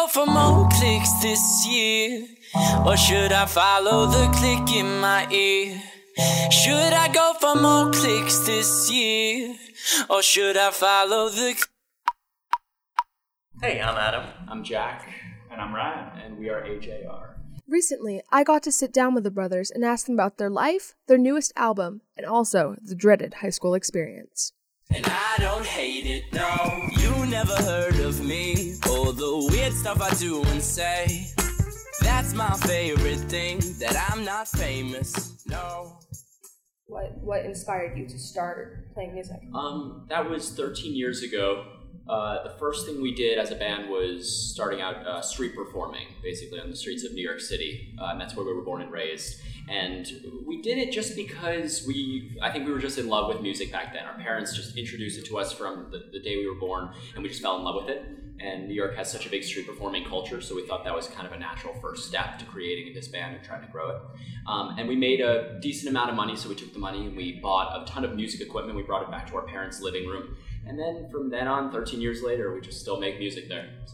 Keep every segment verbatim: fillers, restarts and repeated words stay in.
go for more clicks this year? Or should I follow the click in my ear? Should I go for more clicks this year? Or should I follow the... Hey, I'm Adam. I'm Jack. And I'm Ryan. And we are A J R. Recently, I got to sit down with the brothers and ask them about their life, their newest album, and also the dreaded high school experience. And I don't hate it, no. You never heard of me, all the weird stuff I do and say. That's my favorite thing, that I'm not famous, no. What what inspired you to start playing music? Um, that was thirteen years ago. Uh, the first thing we did as a band was starting out uh, street performing, basically on the streets of New York City, uh, and that's where we were born and raised. And we did it just because we, I think we were just in love with music back then. Our parents just introduced it to us from the, the day we were born, and we just fell in love with it. And New York has such a big street performing culture, so we thought that was kind of a natural first step to creating this band and trying to grow it. Um, and we made a decent amount of money, so we took the money and we bought a ton of music equipment. We brought it back to our parents' living room. And then from then on, thirteen years later, we just still make music there. So.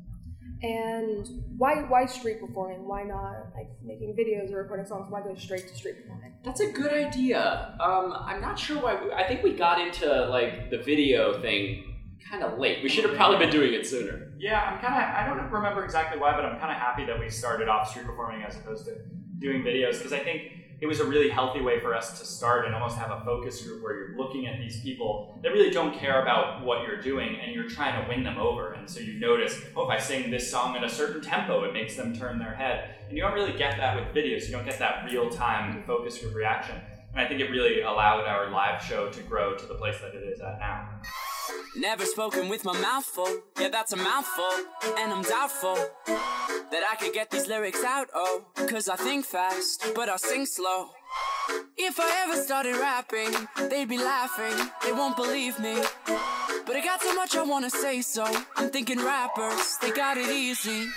And why why street performing? Why not like making videos or recording songs? Why go straight to street performing? That's a good idea. Um, I'm not sure why. We, I think we got into like the video thing kind of late. We should have probably been doing it sooner. Yeah, I'm kind of. I don't remember exactly why, but I'm kind of happy that we started off street performing as opposed to doing videos, because I think it was a really healthy way for us to start and almost have a focus group where you're looking at these people that really don't care about what you're doing and you're trying to win them over. And so you notice, oh, if I sing this song at a certain tempo, it makes them turn their head. And you don't really get that with videos. You don't get that real-time focus group reaction. And I think it really allowed our live show to grow to the place that it is at now. Never spoken with my mouth full, yeah, that's a mouthful. And I'm doubtful that I could get these lyrics out, oh, cause I think fast, but I sing slow. If I ever started rapping, they'd be laughing, they won't believe me. But I got so much I wanna say, so I'm thinking rappers, they got it easy.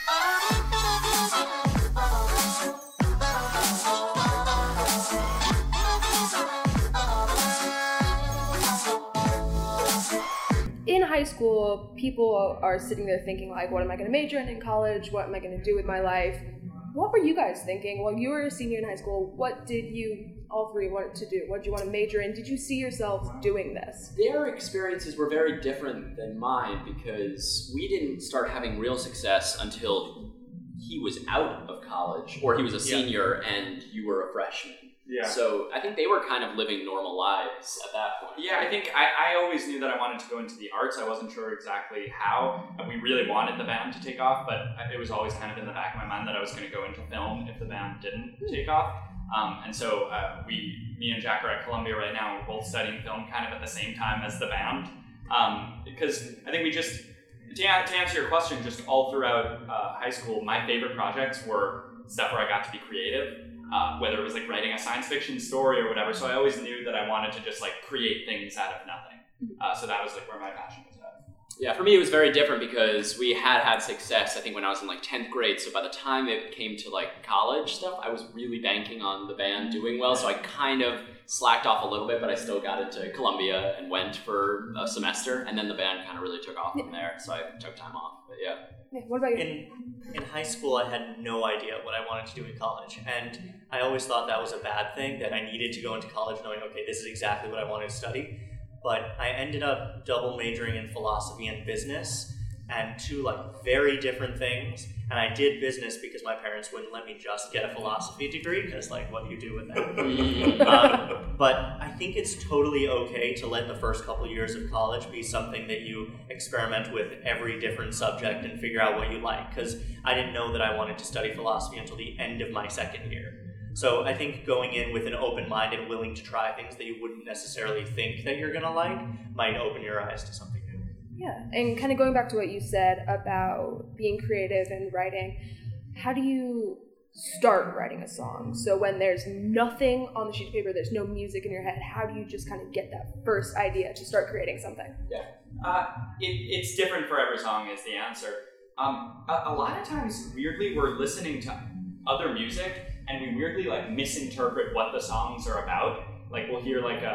In high school, people are sitting there thinking like, what am I going to major in in college? What am I going to do with my life? What were you guys thinking while you were a senior in high school? What did you, all three, want to do? What did you want to major in? Did you see yourselves doing this? Their experiences were very different than mine because we didn't start having real success until he was out of college, or he was a senior yeah. and you were a freshman. Yeah. So I think they were kind of living normal lives at that point. Yeah, I think I, I always knew that I wanted to go into the arts. I wasn't sure exactly how. We really wanted the band to take off, but it was always kind of in the back of my mind that I was going to go into film if the band didn't take off. Um, and so uh, we, me and Jack are at Columbia right now. We're both studying film kind of at the same time as the band. Um, because I think we just, to, to answer your question, just all throughout uh, high school, my favorite projects were stuff where I got to be creative. Uh, whether it was like writing a science fiction story or whatever. So I always knew that I wanted to just like create things out of nothing. Uh, so that was like where my passion was at. Yeah, for me it was very different because we had had success, I think, when I was in like tenth grade. So by the time it came to like college stuff, I was really banking on the band doing well. So I kind of slacked off a little bit, but I still got into Columbia and went for a semester. And then the band kind of really took off from there. So I took time off, but yeah. Yeah, what about you? In, in high school, I had no idea what I wanted to do in college. And I always thought that was a bad thing, that I needed to go into college knowing, okay, this is exactly what I wanted to study. But I ended up double majoring in philosophy and business, and two like very different things. And I did business because my parents wouldn't let me just get a philosophy degree, because like, what do you do with that? um, but I think it's totally okay to let the first couple years of college be something that you experiment with every different subject and figure out what you like. Because I didn't know that I wanted to study philosophy until the end of my second year. So I think going in with an open mind and willing to try things that you wouldn't necessarily think that you're gonna like might open your eyes to something new. Yeah, and kind of going back to what you said about being creative and writing, how do you start writing a song? So when there's nothing on the sheet of paper, there's no music in your head, how do you just kind of get that first idea to start creating something? Yeah, uh, it, it's different for every song is the answer. Um, a, a lot of times, weirdly, we're listening to other music and we weirdly like misinterpret what the songs are about. Like we'll hear like a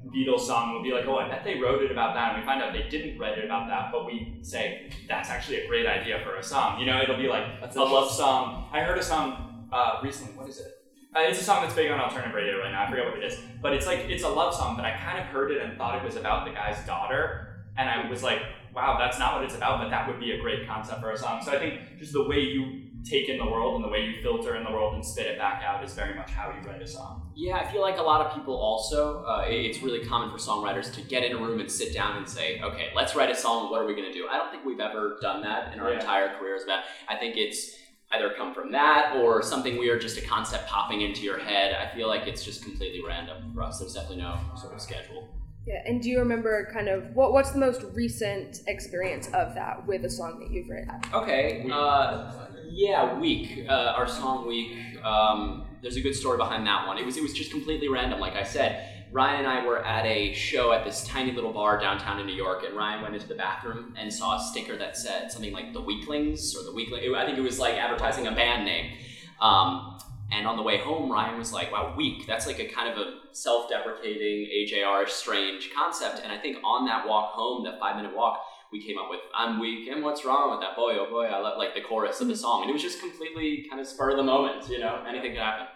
Beatles song, we'll be like, oh, I bet they wrote it about that, and we find out they didn't write it about that, but we say, that's actually a great idea for a song. You know, it'll be like that's a love song. I heard a song uh, recently, what is it? Uh, it's a song that's big on alternative radio right now, I forget what it is, but it's like, it's a love song, but I kind of heard it and thought it was about the guy's daughter, and I was like, wow, that's not what it's about, but that would be a great concept for a song. So I think just the way you take in the world and the way you filter in the world and spit it back out is very much how you write a song. Yeah, I feel like a lot of people also, uh, it's really common for songwriters to get in a room and sit down and say, okay, let's write a song, what are we going to do? I don't think we've ever done that in our yeah. entire careers. But I think it's either come from that or something weird, just a concept popping into your head. I feel like it's just completely random for us. There's definitely no sort of schedule. Yeah, and do you remember kind of, what? what's the most recent experience of that with a song that you've written? Okay, uh, yeah, Week, uh, our song Week, um, there's a good story behind that one. It was it was just completely random, like I said. Ryan and I were at a show at this tiny little bar downtown in New York, and Ryan went into the bathroom and saw a sticker that said something like The Weaklings, or The Weakling, I think it was like advertising a band name. Um, And on the way home, Ryan was like, wow, weak. That's like a kind of a self-deprecating, A J R strange concept. And I think on that walk home, that five-minute walk, we came up with, I'm weak, and what's wrong with that? Boy, oh boy, I love, like the chorus of the song. And it was just completely kind of spur of the moment, you know? Anything could happen.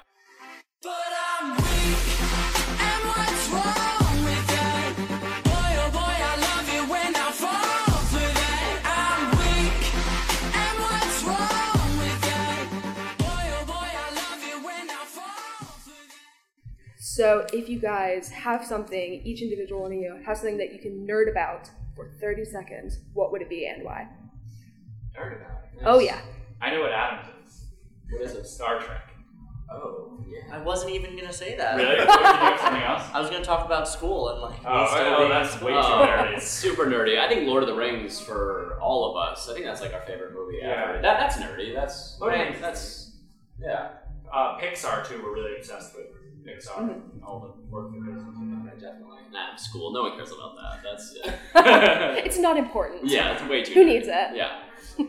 But I'm weak, and what's wrong with that? Boy, oh boy, I love it when I fall for that. I'm weak, and what's wrong with that? Boy, oh boy, I love it when I fall for that. So if you guys have something, each individual one of you has something that you can nerd about for thirty seconds, what would it be and why? Nerd about it. Oh yeah. I know what Adam's is. What is it? Star Trek. Oh, yeah. I wasn't even gonna say that. Really? Did you have something else? I was gonna talk about school and like. Oh, me still oh, being- that's way too Oh, nerdy. it's super nerdy. I think Lord of the Rings for all of us. I think that's like our favorite movie Yeah. ever. That that's nerdy. That's Lord of the Rings. that's yeah. Uh, Pixar too. We're really obsessed with Pixar. Mhm. and all the work that goes into it. Definitely. Nah, school. No one cares about that. That's yeah. It's not important. yeah, that's way too. Who nerdy. needs it? Yeah.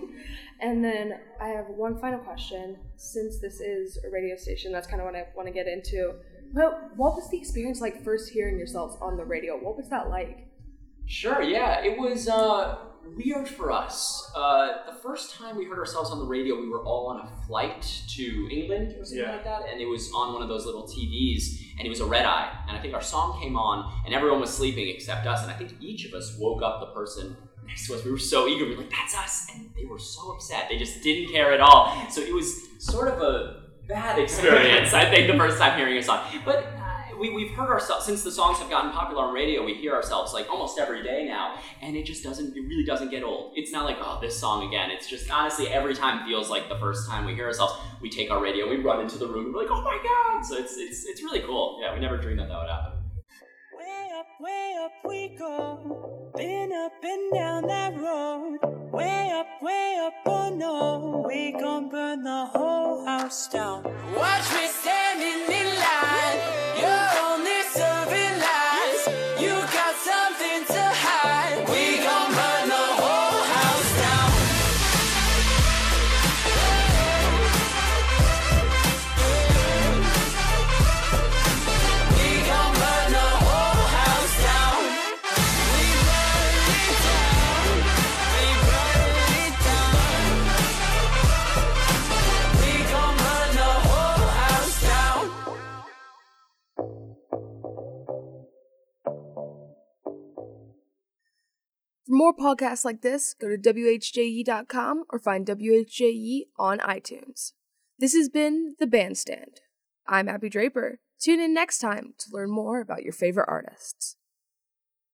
And then I have one final question. Since this is a radio station, that's kind of what I want to get into. But what was the experience like first hearing yourselves on the radio? What was that like? Sure, yeah. It was uh, weird for us. Uh, the first time we heard ourselves on the radio, we were all on a flight to England or something Yeah. like that, and it was on one of those little T Vs, and it was a red eye. And I think our song came on, and everyone was sleeping except us, and I think each of us woke up the person next to us. We were so eager. We were like, that's us. And they were so upset. They just didn't care at all. So it was sort of a bad experience, I think, the first time hearing a song. But uh, we, we've heard ourselves, since the songs have gotten popular on radio, we hear ourselves like almost every day now. And it just doesn't, it really doesn't get old. It's not like, oh, this song again. It's just, honestly, every time feels like the first time we hear ourselves. We take our radio, we run into the room, we're like, oh my God. So it's, it's, it's really cool. Yeah, we never dreamed that that would happen. Way up, way up we go. Been up and down that road. Way up, way up, oh no. We gon' burn the whole house down. Watch me standing in line. You're only serving lies. You got something to hide. We gon' burn the whole house down. We gon' burn the whole house down. We burn it down. We burn it down. We gon' burn the whole house down. For more podcasts like this, go to W H J E dot com or find W H J E on iTunes. This has been The Bandstand. I'm Abby Draper. Tune in next time to learn more about your favorite artists.